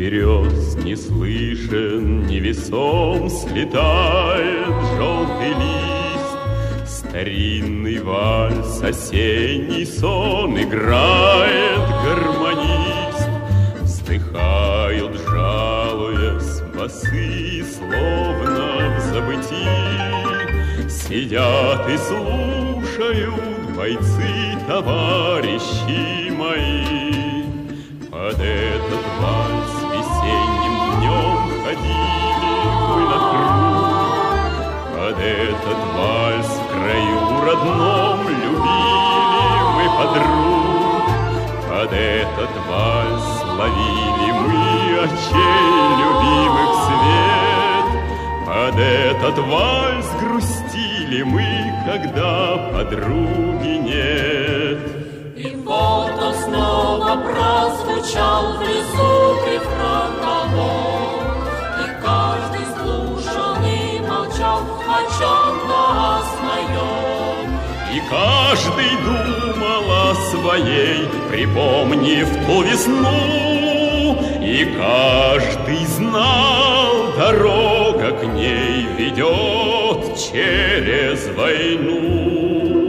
берез не слышен, невесом слетает желтый лист. Старинный вальс, осенний сон играет гармонист. Вздыхают, жалуясь, басы, словно в забытии. Сидят и слушают бойцы, товарищи мои. Под этот вальс весенним днем ходили мы на круг. Под этот вальс в краю родном любили мы подруг. Под этот вальс ловили мы очей любимых свет. Под этот вальс грустили мы, когда подруги нет. И вот он снова прозвучал в лесу префронт того, и каждый слушал и молчал о чем-то о своем. И каждый думал о своей, припомнив ту весну. И каждый знал, дорога к ней ведет через войну.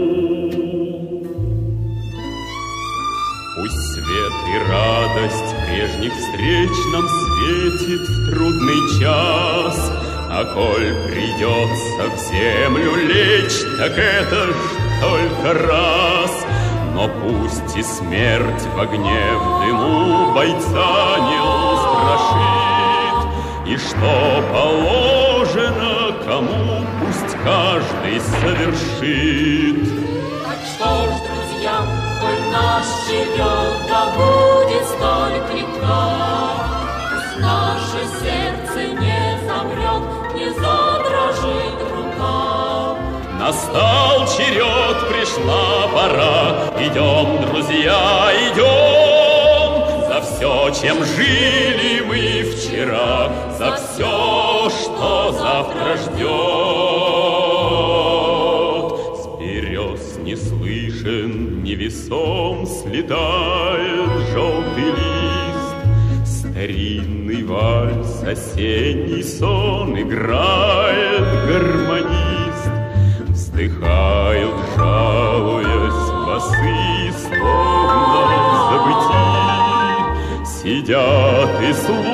И радость прежних встреч нам светит в трудный час. А коль придется в землю лечь, так это ж только раз. Но пусть и смерть в огне, в дыму бойца не устрашит. И что положено кому, пусть каждый совершит. Так что ж, друзья, коль нас живет, да будет столь крепка. Пусть наше сердце не замрет, не задрожит рука. Настал черед, пришла пора. Идем, друзья, идем. За все, чем жили мы вчера, за все, что завтра ждет. С берез не слышен, невесом слетает желтый лист. Старинный вальс, осенний сон играет гармонист. Вздыхают, жалуясь, басы, словно в забытии. Сидят и слушают